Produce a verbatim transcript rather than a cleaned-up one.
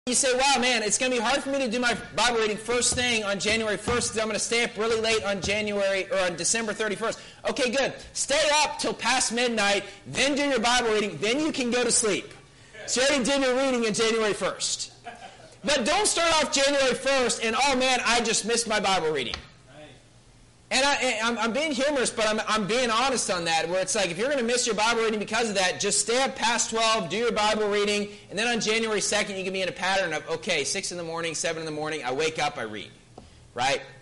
You say, wow, man, it's going to be hard for me to do my Bible reading first thing on January first because I'm going to stay up really late on January or on December thirty-first. Okay, good. Stay up till past midnight, then do your Bible reading, then you can go to sleep. So you already did your reading on January first. But don't start off January first and, oh, man, I just missed my Bible reading. And I, I'm, I'm being humorous, but I'm, I'm being honest on that, where it's like, if you're going to miss your Bible reading because of that, just stay up past twelve, do your Bible reading, and then on January second, you can be in a pattern of, okay, six in the morning, seven in the morning, I wake up, I read, right?